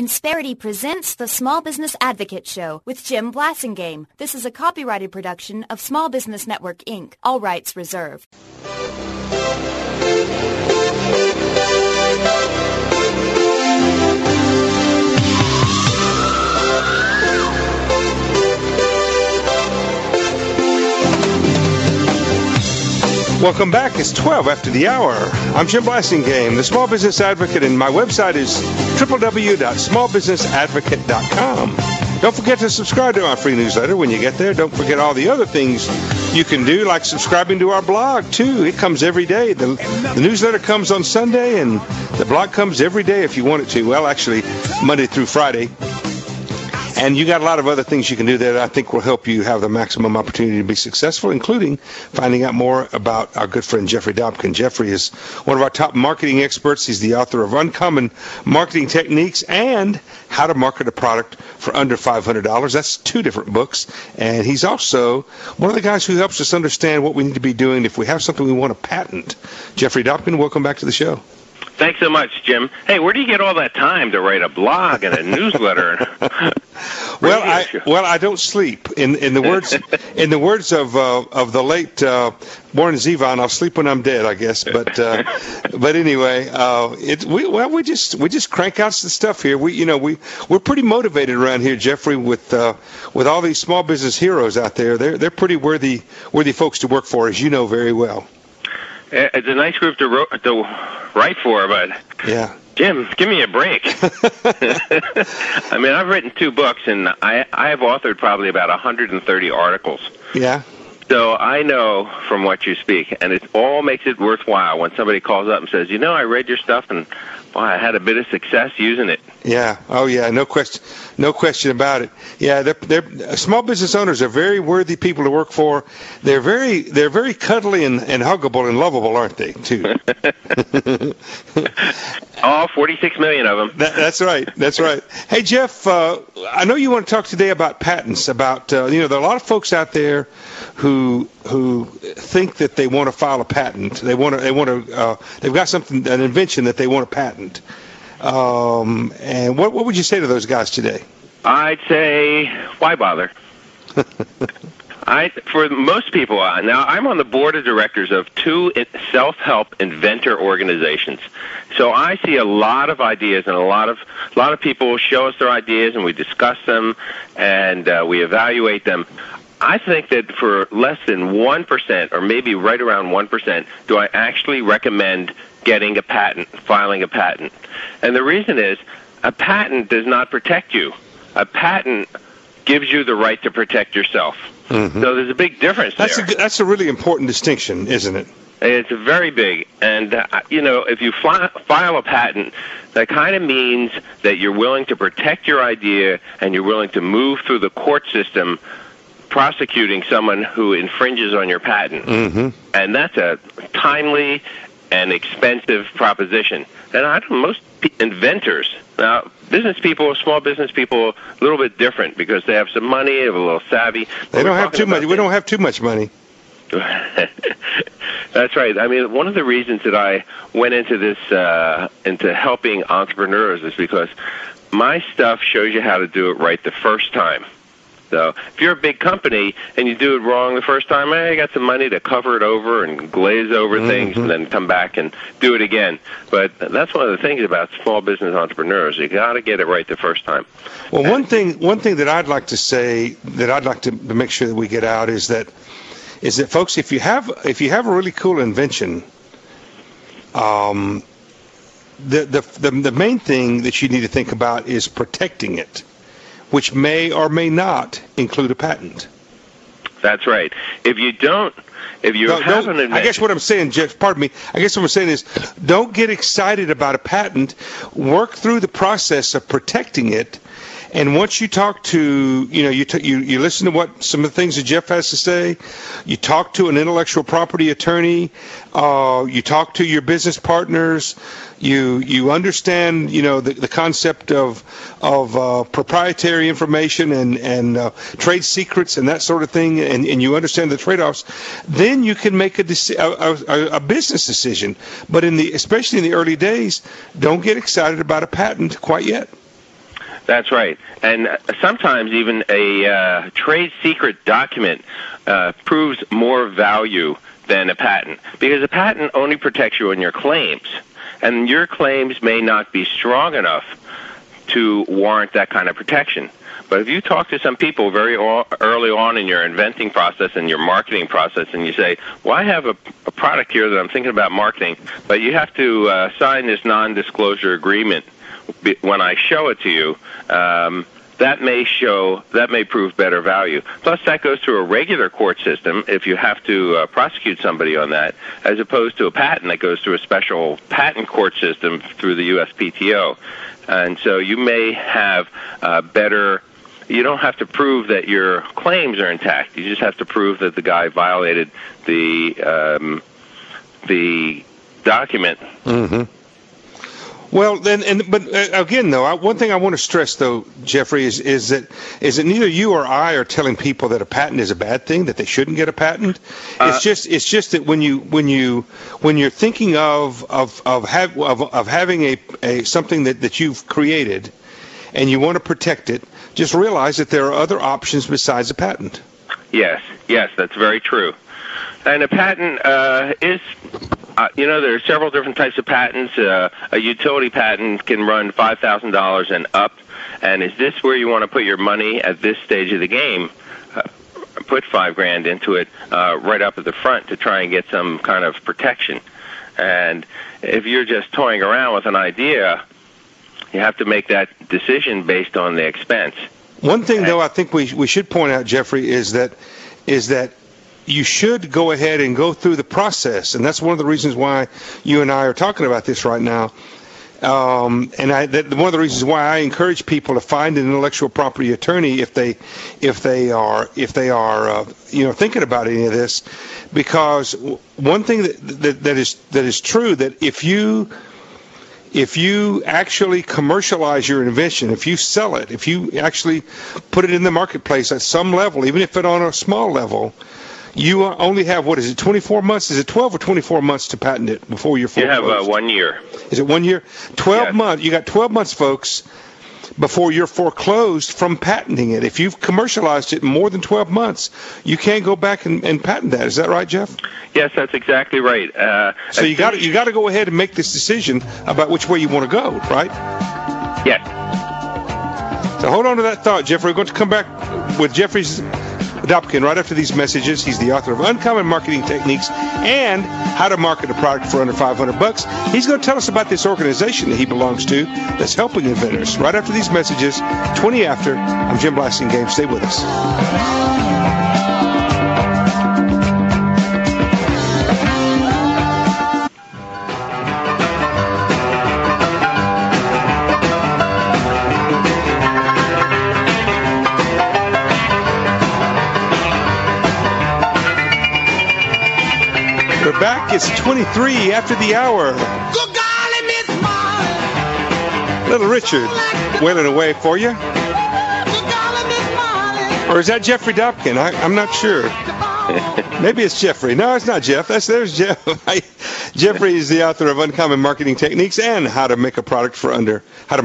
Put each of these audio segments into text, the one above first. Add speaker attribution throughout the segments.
Speaker 1: Insperity presents the Small Business Advocate Show with Jim Blasingame. This is a copyrighted production of Small Business Network, Inc. All rights reserved.
Speaker 2: Welcome back. It's 12 after the hour. I'm Jim Blasingame, the Small Business Advocate, and my website is www.smallbusinessadvocate.com. Don't forget to subscribe to our free newsletter when you get there. Don't forget all the other things you can do, like subscribing to our blog, too. It comes every day. The newsletter comes on Sunday, and the blog comes every day if you want it to. Well, actually, Monday through Friday. And you got a lot of other things you can do there that I think will help you have the maximum opportunity to be successful, including finding out more about our good friend Jeffrey Dobkin. Jeffrey is one of our top marketing experts. He's the author of Uncommon Marketing Techniques and How to Market a Product for Under $500. That's two different books. And he's also one of the guys who helps us understand what we need to be doing if we have something we want to patent. Jeffrey Dobkin, welcome back to the show.
Speaker 3: Thanks so much, Jim. Hey, where do you get all that time to write a blog and a newsletter?
Speaker 2: Well, I don't sleep. In the words of the late Warren Zevon, I'll sleep when I'm dead, I guess. But anyway, we just crank out the stuff here. We're pretty motivated around here, Jeffrey, with all these small business heroes out there. They're pretty worthy folks to work for, as you know very well.
Speaker 3: It's a nice group to write for, but
Speaker 2: yeah.
Speaker 3: Jim, give me a break. I mean, I've written 2 books, and I have authored probably about 130 articles.
Speaker 2: Yeah.
Speaker 3: So I know from what you speak, and it all makes it worthwhile when somebody calls up and says, I read your stuff, and I had a bit of success using it.
Speaker 2: Yeah. Oh, yeah. No question about it. Yeah. They're small business owners are very worthy people to work for. They're very cuddly and huggable and lovable, aren't they? Too.
Speaker 3: All 46 million of them.
Speaker 2: That's right. That's right. Hey, Jeff. I know you want to talk today about patents. About there are a lot of folks out there who think that they want to file a patent. They've got an invention that they want to patent. And what would you say to those guys today?
Speaker 3: I'd say, why bother? For most people, now I'm on the board of directors of 2 self-help inventor organizations. So I see a lot of ideas, and a lot of people show us their ideas, and we discuss them, and we evaluate them. I think that for less than 1%, or maybe right around 1%, do I actually recommend getting a patent, filing a patent. And the reason is, a patent does not protect you. A patent gives you the right to protect yourself. Mm-hmm. So there's a big difference there.
Speaker 2: That's a really important distinction, isn't it?
Speaker 3: It's very big. And, if you file a patent, that kind of means that you're willing to protect your idea and you're willing to move through the court system prosecuting someone who infringes on your patent. Mm-hmm. And that's a timely and expensive proposition. And most inventors, now business people, small business people, a little bit different because they have some money, they have a little savvy.
Speaker 2: They don't have too much. We don't have too much money.
Speaker 3: That's right. I mean, one of the reasons that I went into this, into helping entrepreneurs, is because my stuff shows you how to do it right the first time. So if you're a big company and you do it wrong the first time, you got some money to cover it over and glaze over things and then come back and do it again. But that's one of the things about small business entrepreneurs. You got to get it right the first time.
Speaker 2: Well, one thing that I'd like to say, that I'd like to make sure that we get out is that folks, if you have a really cool invention, the main thing that you need to think about is protecting it, which may or may not include a patent.
Speaker 3: That's right. If you have an invention...
Speaker 2: I guess what I'm saying, Jeff, pardon me, I guess what I'm saying is don't get excited about a patent. Work through the process of protecting it. And once you talk to, you listen to what some of the things that Jeff has to say, you talk to an intellectual property attorney, you talk to your business partners, you understand, the concept of proprietary information and trade secrets and that sort of thing, and you understand the trade-offs, then you can make a business decision. But especially in the early days, don't get excited about a patent quite yet.
Speaker 3: That's right. And sometimes even a trade secret document proves more value than a patent, because a patent only protects you on your claims, and your claims may not be strong enough to warrant that kind of protection. But if you talk to some people very early on in your inventing process and your marketing process, and you say, well, I have a product here that I'm thinking about marketing, but you have to sign this non-disclosure agreement when I show it to you, that may prove better value. Plus, that goes through a regular court system if you have to prosecute somebody on that, as opposed to a patent that goes through a special patent court system through the USPTO. And so you may have better. You don't have to prove that your claims are intact. You just have to prove that the guy violated the document.
Speaker 2: Mm-hmm. Well, but again, though, one thing I want to stress, though, Jeffrey, is that neither you or I are telling people that a patent is a bad thing, that they shouldn't get a patent. It's just that when you're thinking of having a something that you've created, and you want to protect it, just realize that there are other options besides a patent.
Speaker 3: Yes, that's very true. And a patent is, there are several different types of patents. A utility patent can run $5,000 and up. And is this where you want to put your money at this stage of the game? Put $5,000 into it right up at the front to try and get some kind of protection. And if you're just toying around with an idea, you have to make that decision based on the expense.
Speaker 2: One thing, though, I think we should point out, Jeffrey, is that you should go ahead and go through the process, and that's one of the reasons why you and I are talking about this right now. One of the reasons why I encourage people to find an intellectual property attorney if they are thinking about any of this, because one thing that is true, that if you actually commercialize your invention, if you sell it, if you actually put it in the marketplace at some level, even if it's on a small level, you only have, 24 months? Is it 12 or 24 months to patent it before you're foreclosed?
Speaker 3: You have 1 year.
Speaker 2: Is it 1 year? 12
Speaker 3: Yes.
Speaker 2: months. You got 12 months, folks, before you're foreclosed from patenting it. If you've commercialized it in more than 12 months, you can't go back and patent that. Is that right, Jeff?
Speaker 3: Yes, that's exactly right.
Speaker 2: So you got to go ahead and make this decision about which way you want to go, right?
Speaker 3: Yes.
Speaker 2: So hold on to that thought, Jeffrey. We're going to come back with Jeffrey's Dobkin right after these messages. He's the author of Uncommon Marketing Techniques and How to Market a Product for Under $500. He's going to tell us about this organization that he belongs to that's helping inventors. Right after these messages, 20 after. I'm Jim Blasingame. Stay with us. We're back. It's 23 after the hour.
Speaker 4: Good golly, Miss Molly.
Speaker 2: Little Richard wailing away for you.
Speaker 4: Good golly, Miss Molly.
Speaker 2: Or is that Jeffrey Dobkin? I'm not sure. Maybe it's Jeffrey. No, it's not Jeff. There's Jeff. Jeffrey is the author of Uncommon Marketing Techniques and How to Market a Product for under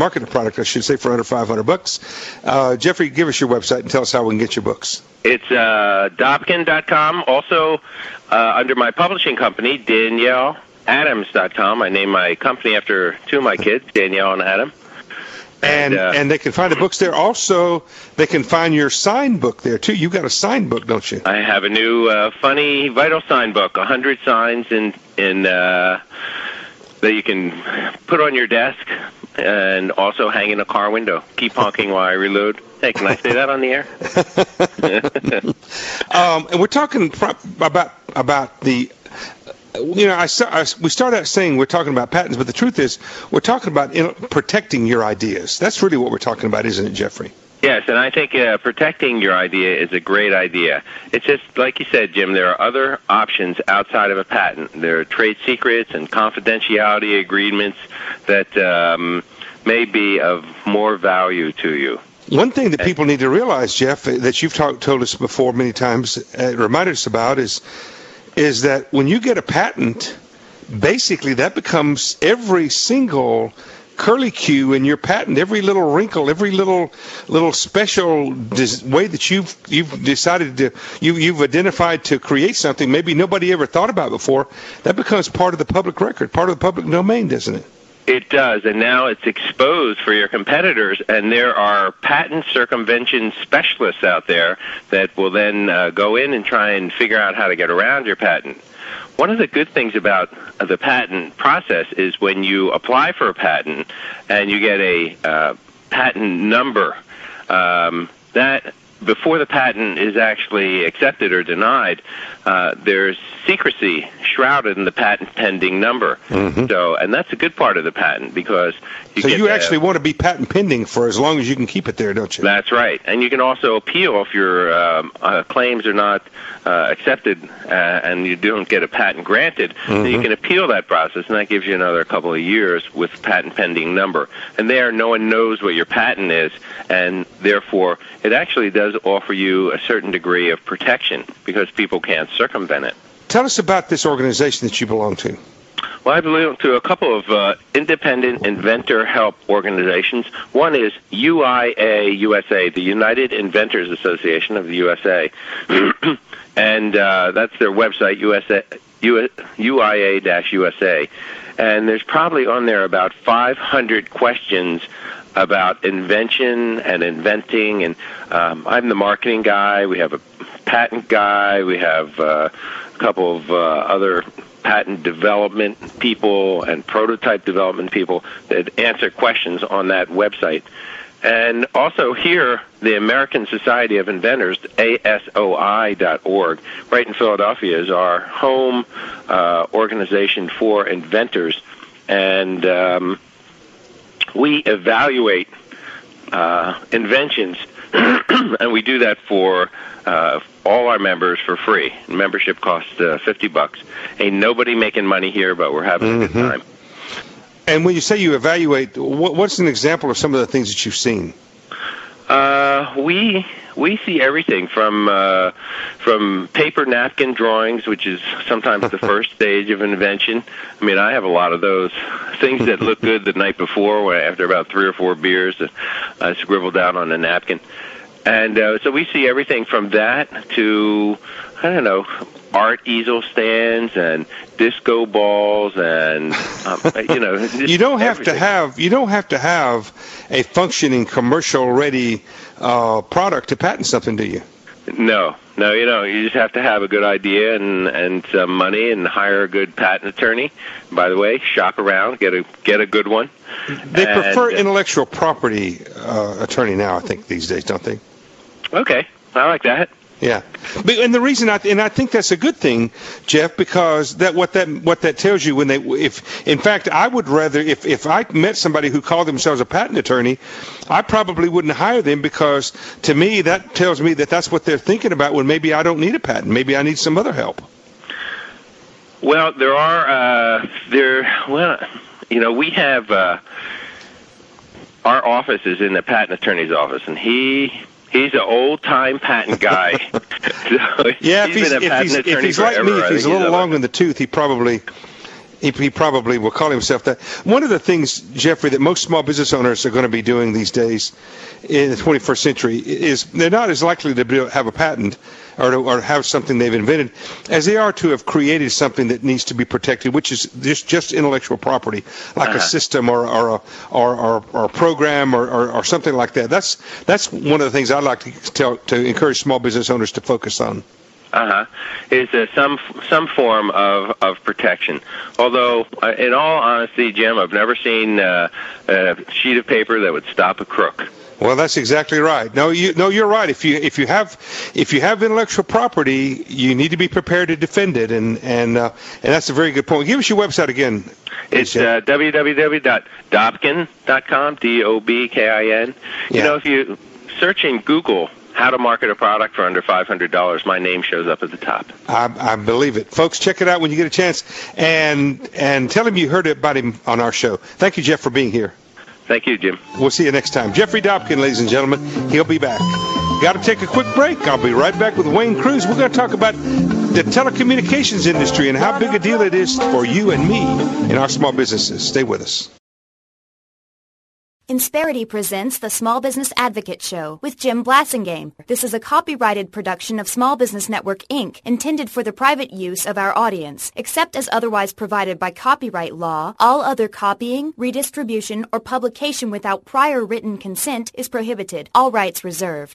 Speaker 2: $500. Jeffrey, give us your website and tell us how we can get your books.
Speaker 3: It's Dobkin.com. Also, under my publishing company, DanielleAdams.com. I named my company after two of my kids, Danielle and Adam.
Speaker 2: And they can find the books there. Also, they can find your signed book there, too. You've got a signed book, don't you?
Speaker 3: I have a new funny, vital sign book, 100 signs in that you can put on your desk and also hang in a car window. Keep honking while I reload. Hey, can I say that on the air?
Speaker 2: And we're talking about the... we start out saying we're talking about patents, but the truth is we're talking about protecting your ideas. That's really what we're talking about, isn't it, Jeffrey?
Speaker 3: Yes, and I think protecting your idea is a great idea. It's just, like you said, Jim, there are other options outside of a patent. There are trade secrets and confidentiality agreements that may be of more value to you.
Speaker 2: One thing that people need to realize, Jeff, that you've told us before many times, reminded us about, is that when you get a patent, basically that becomes every single curlicue in your patent, every little wrinkle, every little special way that you've decided to you've identified to create something maybe nobody ever thought about before, that becomes part of the public record, part of the public domain, doesn't it?
Speaker 3: It does, and now it's exposed for your competitors, and there are patent circumvention specialists out there that will then go in and try and figure out how to get around your patent. One of the good things about the patent process is when you apply for a patent and you get a patent number, that before the patent is actually accepted or denied, there's secrecy shrouded in the patent pending number. Mm-hmm. So, and that's a good part of the patent because
Speaker 2: you actually want to be patent pending for as long as you can keep it there, don't you?
Speaker 3: That's right. And you can also appeal if your claims are not accepted and you don't get a patent granted. Mm-hmm. Then you can appeal that process, and that gives you another couple of years with patent pending number. And there, no one knows what your patent is, and therefore it actually does offer you a certain degree of protection because people can't circumvent it.
Speaker 2: Tell us about this organization that you belong to.
Speaker 3: Well, I belong to a couple of independent inventor help organizations. One is UIA USA, the United Inventors Association of the USA. And that's their website, UIA-USA. And there's probably on there about 500 questions about invention and inventing. And I'm the marketing guy. We have a patent guy. We have a couple of other patent development people and prototype development people that answer questions on that website. And also here, the American Society of Inventors, ASOI.org, right in Philadelphia, is our home organization for inventors. And we evaluate inventions, and we do that for all our members for free. Membership costs $50. Ain't nobody making money here, but we're having a good time.
Speaker 2: And when you say you evaluate, what's an example of some of the things that you've seen?
Speaker 3: We see everything from paper napkin drawings, which is sometimes the first stage of invention. I mean, I have a lot of those things that look good the night before, after about 3 or 4 beers, I scribble down on a napkin. And so we see everything from that to, I don't know, art easel stands and disco balls and
Speaker 2: you don't have to have a functioning commercial ready product to patent something, do you?
Speaker 3: No, you don't. You just have to have a good idea and some money and hire a good patent attorney. By the way, shop around, get a good one.
Speaker 2: They prefer intellectual property attorney now, I think, these days, don't they?
Speaker 3: Okay, I like that.
Speaker 2: Yeah, and the reason I think that's a good thing, Jeff, because what that tells you in fact I would rather if I met somebody who called themselves a patent attorney, I probably wouldn't hire them because to me that tells me that that's what they're thinking about when maybe I don't need a patent, maybe I need some other help.
Speaker 3: Well, we have our office is in the patent attorney's office, and He's an old-time patent guy.
Speaker 2: Yeah, if he's like me, if he's a little long in the tooth, he probably will call himself that. One of the things, Jeffrey, that most small business owners are going to be doing these days in the 21st century is they're not as likely to have a patent or have something they've invented as they are to have created something that needs to be protected, which is just intellectual property, like a system or a program or something like that. That's one of the things I'd like to encourage small business owners to focus on.
Speaker 3: Is some form of protection. Although, in all honesty, Jim, I've never seen a sheet of paper that would stop a crook.
Speaker 2: Well, that's exactly right. No, you're right. If you have intellectual property, you need to be prepared to defend it, and that's a very good point. Give us your website again.
Speaker 3: It's www.dobkin.com, DOBKIN. You know, if you search in Google how to market a product for under $500, my name shows up at the top.
Speaker 2: I believe it. Folks, check it out when you get a chance, and tell him you heard about him on our show. Thank you, Jeff, for being here.
Speaker 3: Thank you, Jim.
Speaker 2: We'll see you next time. Jeffrey Dobkin, ladies and gentlemen. He'll be back. Got to take a quick break. I'll be right back with Wayne Cruz. We're going to talk about the telecommunications industry and how big a deal it is for you and me in our small businesses. Stay with us.
Speaker 1: Insperity presents the Small Business Advocate Show with Jim Blasingame. This is a copyrighted production of Small Business Network, Inc., intended for the private use of our audience. Except as otherwise provided by copyright law, all other copying, redistribution, or publication without prior written consent is prohibited. All rights reserved.